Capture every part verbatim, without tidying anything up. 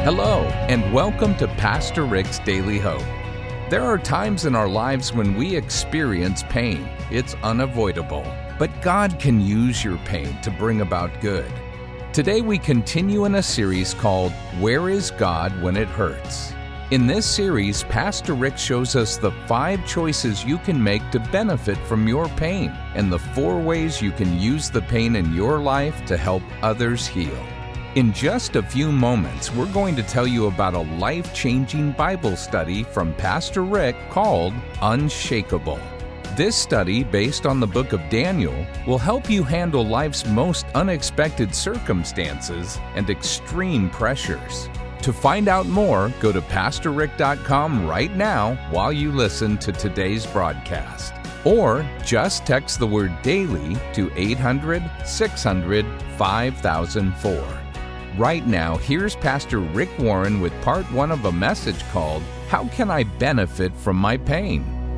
Hello, and welcome to Pastor Rick's Daily Hope. There are times in our lives when we experience pain. It's unavoidable. But God can use your pain to bring about good. Today we continue in a series called Where is God When It Hurts? In this series, Pastor Rick shows us the five choices you can make to benefit from your pain and the four ways you can use the pain in your life to help others heal. In just a few moments, we're going to tell you about a life-changing Bible study from Pastor Rick called Unshakable. This study, based on the book of Daniel, will help you handle life's most unexpected circumstances and extreme pressures. To find out more, go to pastor rick dot com right now while you listen to today's broadcast. Or just text the word DAILY to eight hundred, six hundred, five thousand four. Right now, here's Pastor Rick Warren with part one of a message called, How Can I Benefit from My Pain?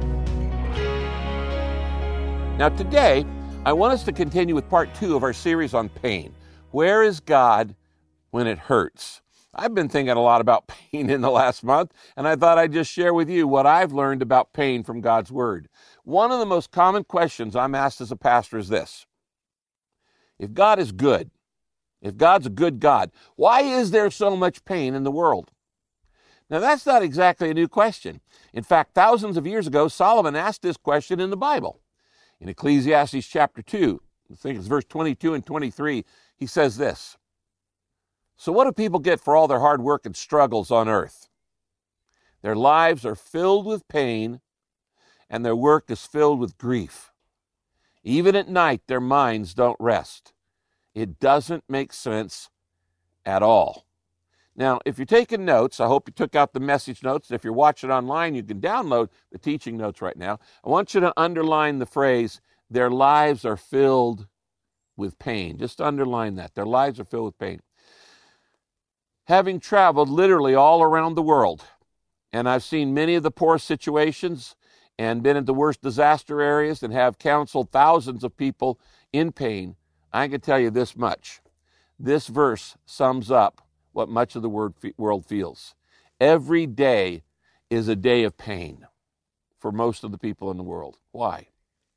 Now today, I want us to continue with part two of our series on pain. Where is God when it hurts? I've been thinking a lot about pain in the last month, and I thought I'd just share with you what I've learned about pain from God's Word. One of the most common questions I'm asked as a pastor is this: if God is good, if God's a good God, why is there so much pain in the world? Now, that's not exactly a new question. In fact, thousands of years ago, Solomon asked this question in the Bible. In Ecclesiastes chapter two, I think it's verse twenty-two and twenty-three, he says this: So what do people get for all their hard work and struggles on earth? Their lives are filled with pain, and their work is filled with grief. Even at night, their minds don't rest. It doesn't make sense at all. Now, if you're taking notes, I hope you took out the message notes. If you're watching online, you can download the teaching notes right now. I want you to underline the phrase, their lives are filled with pain. Just underline that. Their lives are filled with pain. Having traveled literally all around the world, and I've seen many of the poor situations and been in the worst disaster areas and have counseled thousands of people in pain, I can tell you this much. This verse sums up what much of the world feels. Every day is a day of pain for most of the people in the world. Why?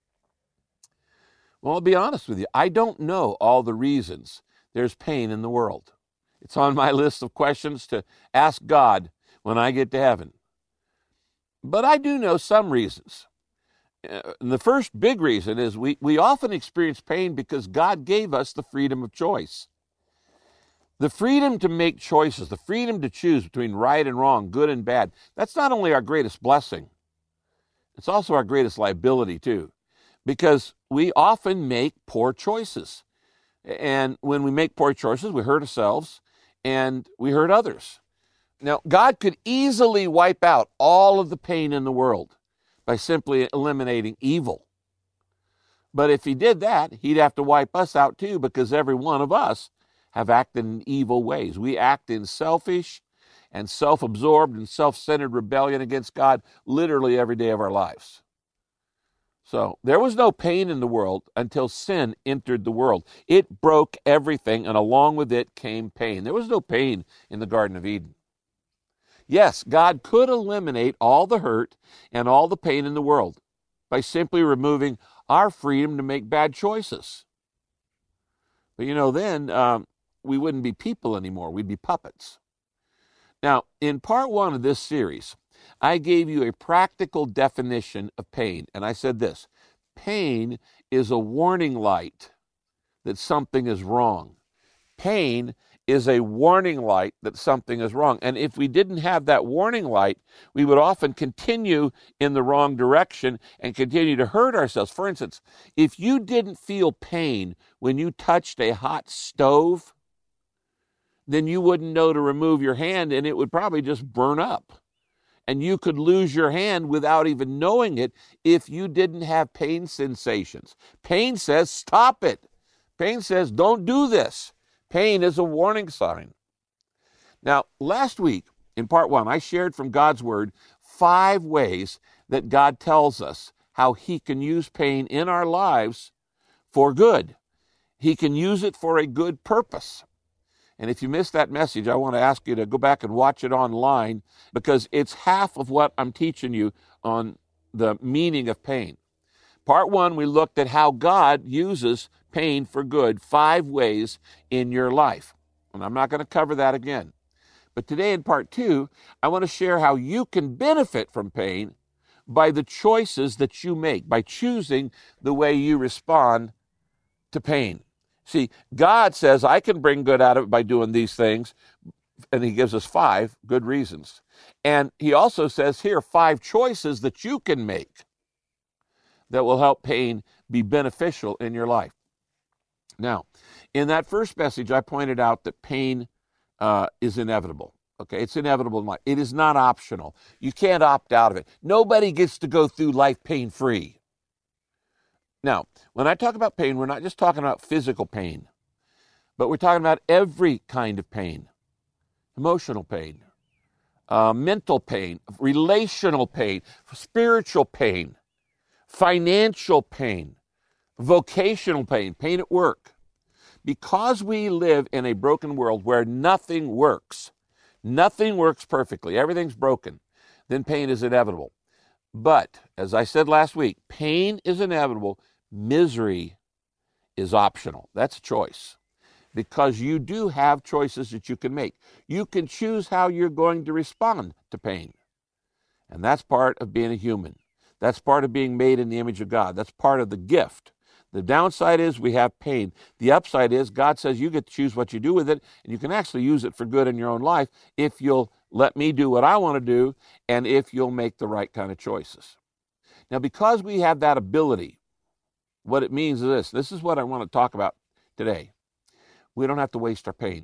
Well, I'll be honest with you. I don't know all the reasons there's pain in the world. It's on my list of questions to ask God when I get to heaven. But I do know some reasons. Uh, the first big reason is we, we often experience pain because God gave us the freedom of choice. The freedom to make choices, the freedom to choose between right and wrong, good and bad, that's not only our greatest blessing, it's also our greatest liability too, because we often make poor choices. And when we make poor choices, we hurt ourselves and we hurt others. Now, God could easily wipe out all of the pain in the world by simply eliminating evil. But if he did that, he'd have to wipe us out too, because every one of us have acted in evil ways. We act in selfish and self-absorbed and self-centered rebellion against God literally every day of our lives. So there was no pain in the world until sin entered the world. It broke everything, and along with it came pain. There was no pain in the Garden of Eden. Yes, God could eliminate all the hurt and all the pain in the world by simply removing our freedom to make bad choices. But you know, then um, we wouldn't be people anymore. We'd be puppets. Now, in part one of this series, I gave you a practical definition of pain. And I said this: pain is a warning light that something is wrong. Pain is a warning light that something is wrong. And if we didn't have that warning light, we would often continue in the wrong direction and continue to hurt ourselves. For instance, if you didn't feel pain when you touched a hot stove, then you wouldn't know to remove your hand and it would probably just burn up. And you could lose your hand without even knowing it if you didn't have pain sensations. Pain says, stop it. Pain says, don't do this. Pain is a warning sign. Now, last week in part one, I shared from God's Word five ways that God tells us how he can use pain in our lives for good. He can use it for a good purpose. And if you missed that message, I want to ask you to go back and watch it online, because it's half of what I'm teaching you on the meaning of pain. Part one, we looked at how God uses pain for good, five ways in your life. And I'm not going to cover that again. But today in part two, I want to share how you can benefit from pain by the choices that you make, by choosing the way you respond to pain. See, God says, I can bring good out of it by doing these things, and he gives us five good reasons. And he also says here, five choices that you can make that will help pain be beneficial in your life. Now, in that first message, I pointed out that pain uh, is inevitable. Okay, it's inevitable in life. It is not optional. You can't opt out of it. Nobody gets to go through life pain-free. Now, when I talk about pain, we're not just talking about physical pain, but we're talking about every kind of pain. Emotional pain, uh, mental pain, relational pain, spiritual pain, financial pain, vocational pain, pain at work. Because we live in a broken world where nothing works, nothing works perfectly, everything's broken, then pain is inevitable. But, as I said last week, pain is inevitable, misery is optional. That's a choice. Because you do have choices that you can make. You can choose how you're going to respond to pain. And that's part of being a human. That's part of being made in the image of God. That's part of the gift. The downside is we have pain. The upside is God says you get to choose what you do with it, and you can actually use it for good in your own life if you'll let me do what I want to do, and if you'll make the right kind of choices. Now, because we have that ability, what it means is this. This is what I want to talk about today. We don't have to waste our pain.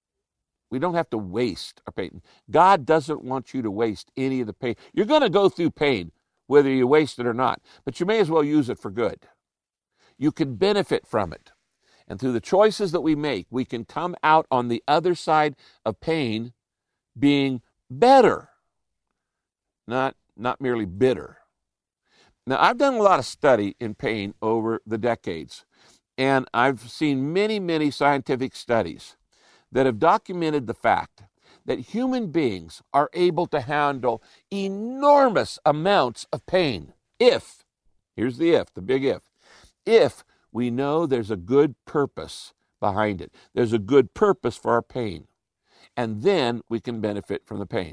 We don't have to waste our pain. God doesn't want you to waste any of the pain. You're going to go through pain, whether you waste it or not, but you may as well use it for good. You can benefit from it. And through the choices that we make, we can come out on the other side of pain being better, not, not merely bitter. Now, I've done a lot of study in pain over the decades, and I've seen many, many scientific studies that have documented the fact that human beings are able to handle enormous amounts of pain if, here's the if, the big if, if we know there's a good purpose behind it. There's a good purpose for our pain. And then we can benefit from the pain.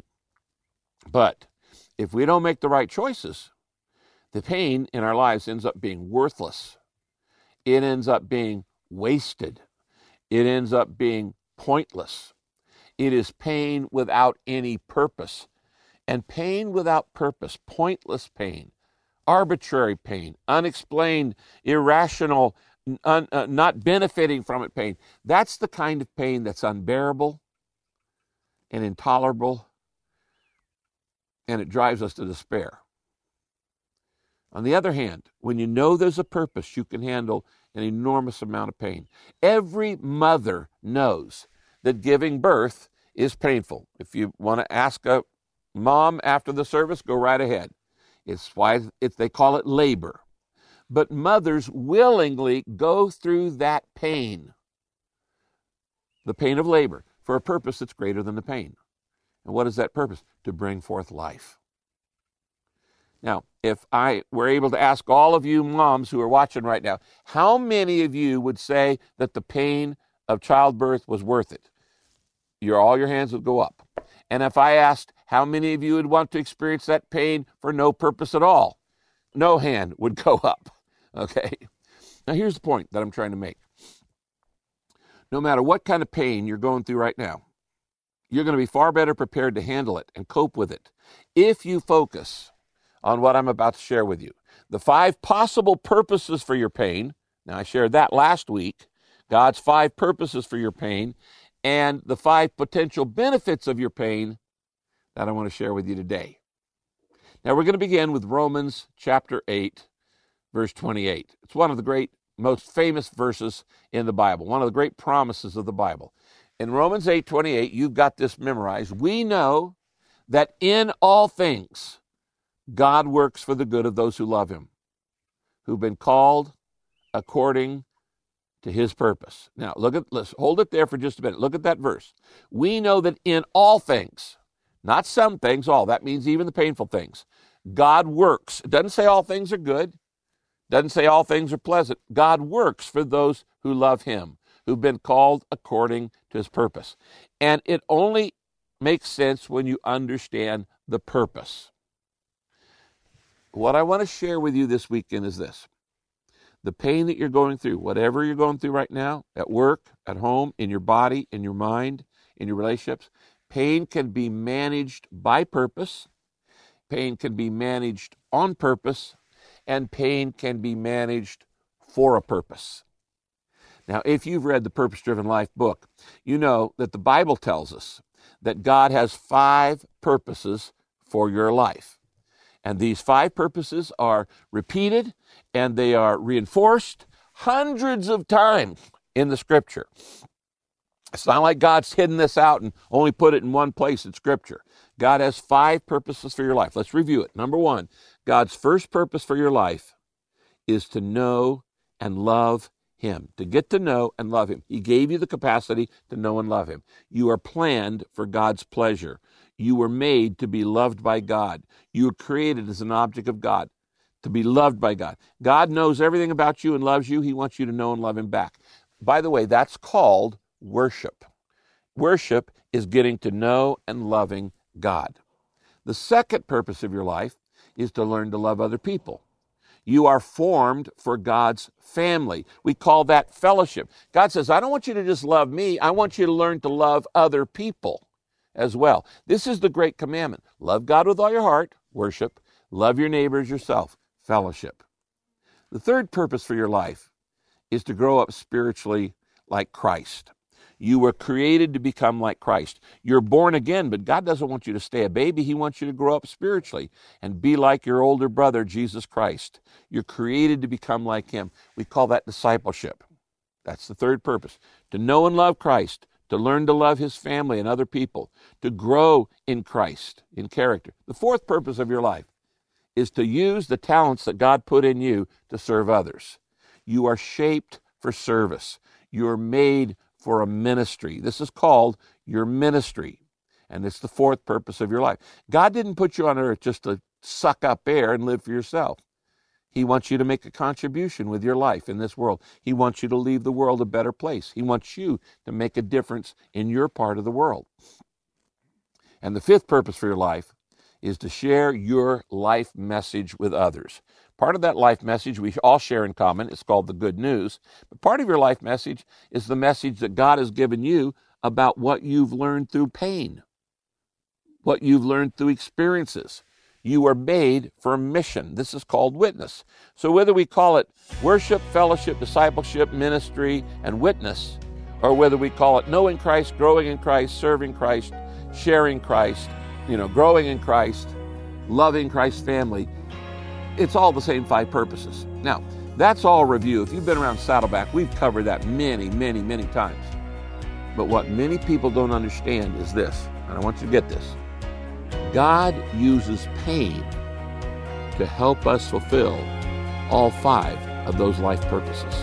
But if we don't make the right choices, the pain in our lives ends up being worthless. It ends up being wasted. It ends up being pointless. It is pain without any purpose. And pain without purpose, pointless pain, arbitrary pain, unexplained, irrational, un, uh, not benefiting from it pain, that's the kind of pain that's unbearable and intolerable, and it drives us to despair. On the other hand, when you know there's a purpose, you can handle an enormous amount of pain. Every mother knows that giving birth is painful. If you want to ask a mom after the service, go right ahead. It's why it's, they call it labor. But mothers willingly go through that pain, the pain of labor, for a purpose that's greater than the pain. And what is that purpose? To bring forth life. Now, if I were able to ask all of you moms who are watching right now, how many of you would say that the pain of childbirth was worth it? Your, all your hands would go up. And if I asked how many of you would want to experience that pain for no purpose at all, no hand would go up. Okay? Now, here's the point that I'm trying to make. No matter what kind of pain you're going through right now, you're going to be far better prepared to handle it and cope with it if you focus on what I'm about to share with you. The five possible purposes for your pain. Now, I shared that last week. God's five purposes for your pain and the five potential benefits of your pain that I want to share with you today. Now, we're going to begin with Romans chapter eight, verse twenty-eight. It's one of the great, most famous verses in the Bible, one of the great promises of the Bible. In Romans eight twenty-eight, you've got this memorized. We know that in all things, God works for the good of those who love him, who've been called according to his purpose. Now, look at, let's hold it there for just a minute. Look at that verse. We know that in all things, not some things, all, that means even the painful things, God works. It doesn't say all things are good. It doesn't say all things are pleasant. God works for those who love him, who've been called according to his purpose. And it only makes sense when you understand the purpose. What I want to share with you this weekend is this. The pain that you're going through, whatever you're going through right now, at work, at home, in your body, in your mind, in your relationships, pain can be managed by purpose. Pain can be managed on purpose, and pain can be managed for a purpose. Now, if you've read the Purpose Driven Life book, you know that the Bible tells us that God has five purposes for your life. And these five purposes are repeated and they are reinforced hundreds of times in the Scripture. It's not like God's hidden this out and only put it in one place in Scripture. God has five purposes for your life. Let's review it. Number one, God's first purpose for your life is to know and love him, to get to know and love him. He gave you the capacity to know and love him. You are planned for God's pleasure. You were made to be loved by God. You were created as an object of God, to be loved by God. God knows everything about you and loves you. He wants you to know and love him back. By the way, that's called worship. Worship is getting to know and loving God. The second purpose of your life is to learn to love other people. You are formed for God's family. We call that fellowship. God says, I don't want you to just love me. I want you to learn to love other people as well. This is the great commandment. Love God with all your heart, worship. Love your neighbor as yourself, fellowship. The third purpose for your life is to grow up spiritually like Christ. You were created to become like Christ. You're born again, but God doesn't want you to stay a baby. He wants you to grow up spiritually and be like your older brother, Jesus Christ. You're created to become like him. We call that discipleship. That's the third purpose. To know and love Christ, to learn to love his family and other people, to grow in Christ, in character. The fourth purpose of your life is to use the talents that God put in you to serve others. You are shaped for service. You are made for a ministry. This is called your ministry. And it's the fourth purpose of your life. God didn't put you on earth just to suck up air and live for yourself. He wants you to make a contribution with your life in this world. He wants you to leave the world a better place. He wants you to make a difference in your part of the world. And the fifth purpose for your life is to share your life message with others. Part of that life message we all share in common. It's called the good news. But part of your life message is the message that God has given you about what you've learned through pain, what you've learned through experiences. You are made for a mission. This is called witness. So whether we call it worship, fellowship, discipleship, ministry, and witness, or whether we call it knowing Christ, growing in Christ, serving Christ, sharing Christ, you know, growing in Christ, loving Christ's family, it's all the same five purposes. Now, that's all review. If you've been around Saddleback, we've covered that many, many, many times. But what many people don't understand is this, and I want you to get this. God uses pain to help us fulfill all five of those life purposes.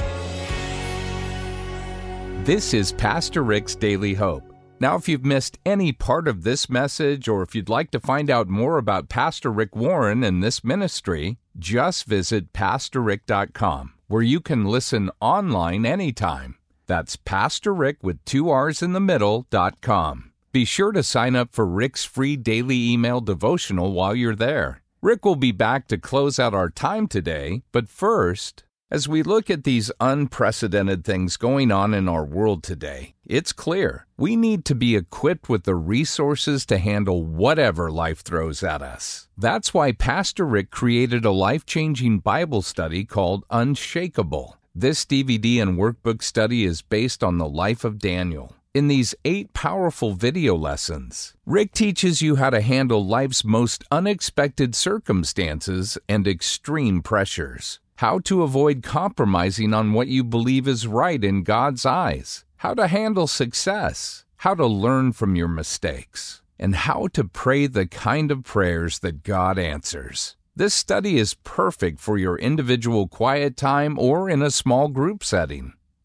This is Pastor Rick's Daily Hope. Now, if you've missed any part of this message, or if you'd like to find out more about Pastor Rick Warren and this ministry, just visit pastor rick dot com, where you can listen online anytime. That's Pastor Rick with two R's in the middle, dot com. Be sure to sign up for Rick's free daily email devotional while you're there. Rick will be back to close out our time today, but first, as we look at these unprecedented things going on in our world today, it's clear we need to be equipped with the resources to handle whatever life throws at us. That's why Pastor Rick created a life-changing Bible study called Unshakable. This D V D and workbook study is based on the life of Daniel. In these eight powerful video lessons, Rick teaches you how to handle life's most unexpected circumstances and extreme pressures. How to avoid compromising on what you believe is right in God's eyes. How to handle success. How to learn from your mistakes. And how to pray the kind of prayers that God answers. This study is perfect for your individual quiet time or in a small group setting.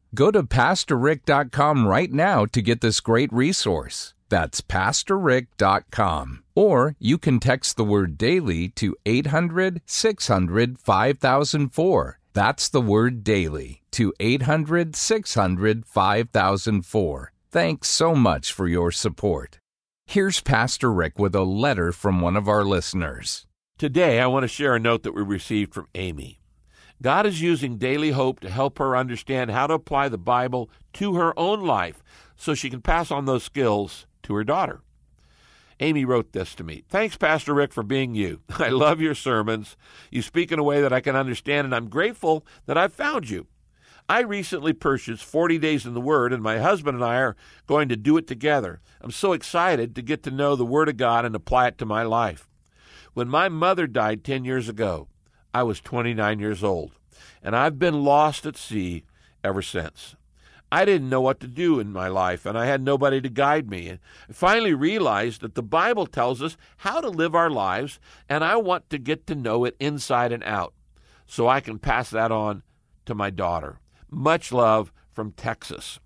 Go to pastor rick dot com right now to get this great resource. That's pastor rick dot com. Or you can text the word daily to eight hundred, six hundred, five thousand four. That's the word daily to eight hundred, six hundred, five thousand four. Thanks so much for your support. Here's Pastor Rick with a letter from one of our listeners. Today, I want to share a note that we received from Amy. God is using Daily Hope to help her understand how to apply the Bible to her own life so she can pass on those skills to her daughter. Amy wrote this to me. Thanks, Pastor Rick, for being you. I love your sermons. You speak in a way that I can understand, and I'm grateful that I've found you. I recently purchased forty Days in the Word, and my husband and I are going to do it together. I'm so excited to get to know the Word of God and apply it to my life. When my mother died ten years ago, I was twenty-nine years old, and I've been lost at sea ever since. I didn't know what to do in my life, and I had nobody to guide me. I finally realized that the Bible tells us how to live our lives, and I want to get to know it inside and out so I can pass that on to my daughter. Much love from Texas.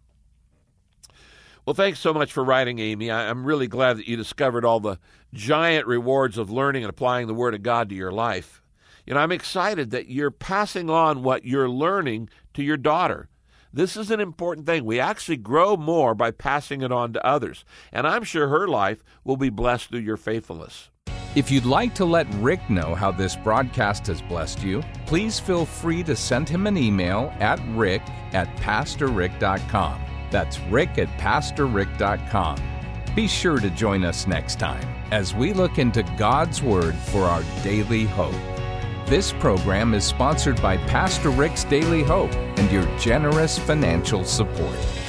Well, thanks so much for writing, Amy. I'm really glad that you discovered all the giant rewards of learning and applying the Word of God to your life. You know, I'm excited that you're passing on what you're learning to your daughter. This is an important thing. We actually grow more by passing it on to others, and I'm sure her life will be blessed through your faithfulness. If you'd like to let Rick know how this broadcast has blessed you, please feel free to send him an email at rick at pastor rick dot com. That's rick at pastor rick dot com. Be sure to join us next time as we look into God's Word for our daily hope. This program is sponsored by Pastor Rick's Daily Hope and your generous financial support.